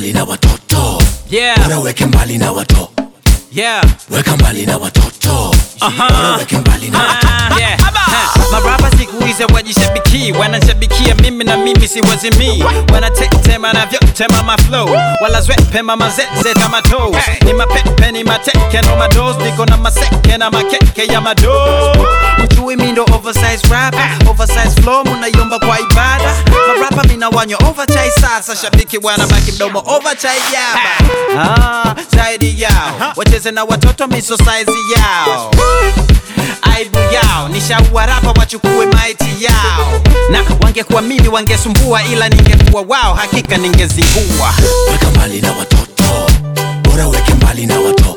mbali na watoto. Bora weke mbali na watoto. Weka mbali na watoto. Bora weke mbali na watoto. Marapa siku hizi wajishabiki, wanashabikia mimi na mimi si wazimi. Wanatetema na vyotema maflow, wala zwepema mazeze kama toes. Ni mapepe ni mateke no mados, niko na maseke na makeke ya mados. Ujui mindo oversize rapper, oversize flow munayomba kwa ibada. Marapa mina wanyo overchai sasa, shabiki wanabaki mdomo overchai yaba. Zaidi yao, wacheze na watoto miso size yao. Aibu yao, nishaua rapa wachukue maiti yao. Na wangekuwa mimi wangesumbua, ila ningekuwa wao hakika ningezingua. Weka mbali na watoto. Bora weke mbali na watoto.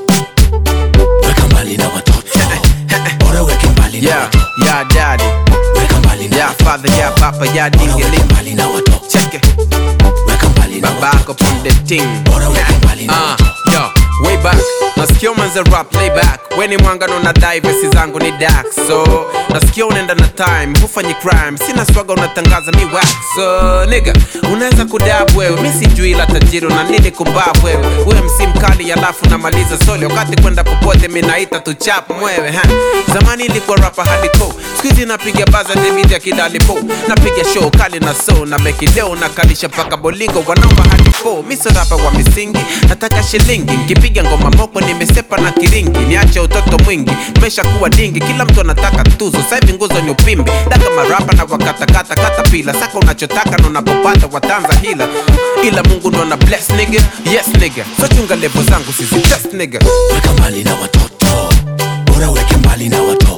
Weka mbali na watoto. Bora weke mbali na watoto. Yeah, daddy. Weka mbali na yeah, father, yeah, papa, yeah, dingy. Weka mbali na watoto. Check it. Weka mbali na watoto. Back up on the thing. Bora weke mbali na watoto. Yo, way back. Nasikia manze rap playback. Weni mwangano na die vesi zangu ni dark. So, nasikia unaenda na time, hufanyi crime. Sina swaga unatangaza mi wax. So, nigga, unaweza kudab wewe. Mi sijui ila tajiri na nini kumbab wewe. Uwe MC mkali alafu namaliza soli. Wakati kwenda popote mi naita tu chap mwewe. Zamani ilikuwa rapa hardcore. Squeezy napiga baza David ya kidali po. Napiga show kali na so. Na meki leo nakalisha paka bolingo. Wanaomba hadi po. Miso rapa wa misingi. Nataka shilingi. Kipiga ngoma moko nimesepa na kiringi. Niache utoto mwingi. Mesha kuwa dingi. Kila mtu anataka tuzo. Saivi nguzo nyupimbi. Daka marapa na wakata kata pila. Saka unachotaka na unapopata watanza hila. Ila Mungu ndo na bless nigga. Yes nigga. So chunga levo zangu sisi test nigga. Weka mbali na watoto. Bora weke mbali na watoto.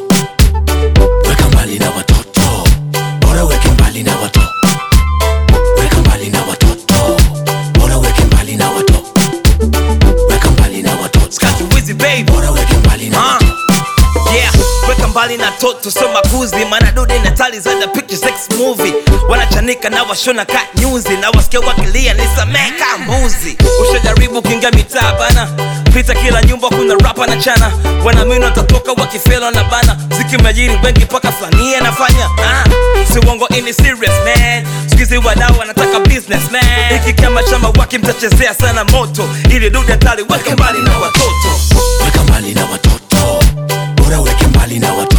Weka mbali na watoto. Bora weke mbali na watoto. Weka mbali na watoto. Bora weke mbali na watoto. Weka mbali na watoto. Scotty Wizzy baby. Bora weke mbali na watoto. Yeah, weka mbali na toto so makuzi. Mana dude na tali za the picture sex movie. Wanachanika na washona ka nyuzi. Na wasikia wakilia nisameka mbuzi. Ushajaribu kinga mitaa bana. Pita kila nyumba kuna rapa na chana. Wanaamini watatoka wakifelo na bana. Ziki majiri wengi paka flania nafanya. Si wongo ini serious man. Sikizi wadau wanataka business man. Iki kama chama waki mtachezea sana moto. Ili dude tali weka mbali na watoto. Weka mbali na watoto. Bora weke mbali na watoto.